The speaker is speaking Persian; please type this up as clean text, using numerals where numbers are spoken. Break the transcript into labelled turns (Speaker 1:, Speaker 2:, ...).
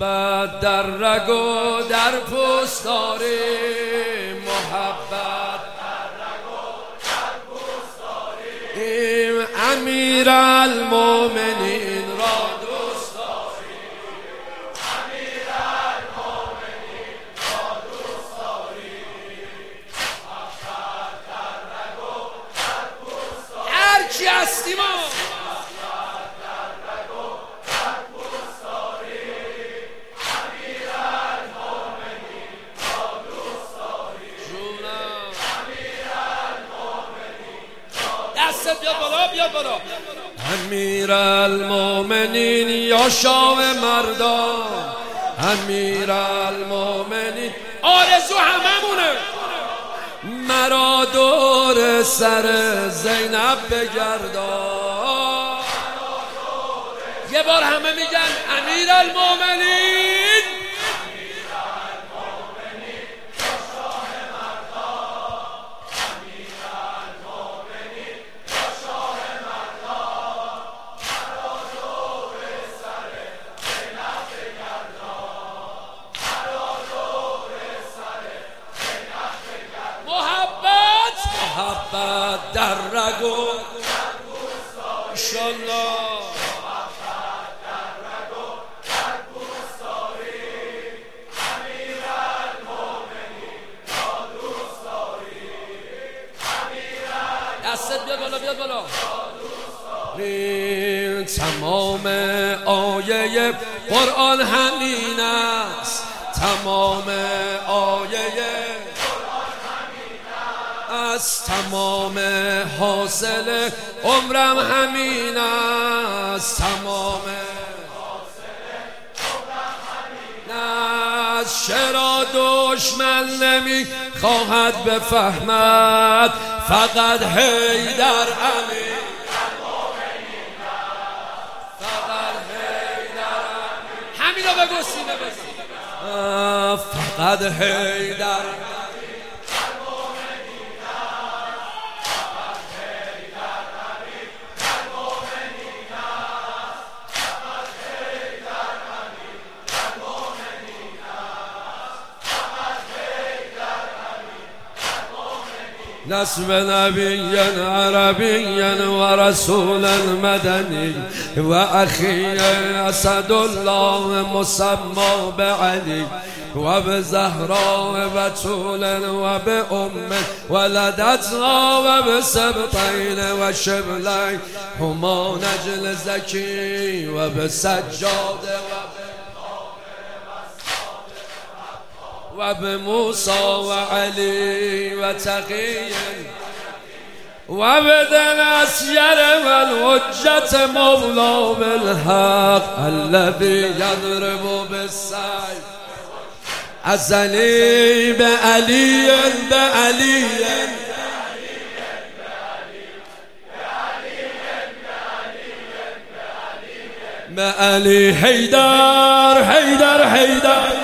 Speaker 1: محبت در رگ و در پوست داریم، محبت در رگ و در پوست داریم، امیرالمومنین را دوست داریم، امیرالمومنین را دوست داریم، محبت در رگ و در پوست داریم. هر چی هستیم بیاد بالا. امیرالمومنین یا شاه مردان، امیرالمومنین آرزو هممونه، مرا دور سر زینب بگردان. یه بار همه میگن امیرالمومنین، محبت در رگ و انشالله، محبت در رگ و در پوست داریم، امیرالمومنین را دوست داریم، دستت بیاد بالا، بیاد بالا. تمام آیه قرآن همین است، تمام آیه از تمام حاصل عمرم همین است، تمام حاصل عمرم همین است. چرا دشمن نمی خواهد بفهمد، فقط حیدر امیرالمومنین است، فقط حیدر امیرالمومنین. همینو بگو سینه بزن، فقط حیدر نسب نبي عربي ورسولا مدني وأخي أسد الله مسمى بعلي وبزهراء بتول وبأم ولدتها وبسبطين وشبلين هما نجل زكي وبسجاد وبموسى وعلي وتقي وبدن أسير والحجة مولى بالحق الذي يضرب بالسيف أزلي بعلي بعلي بعلي حيدر حيدر حيدر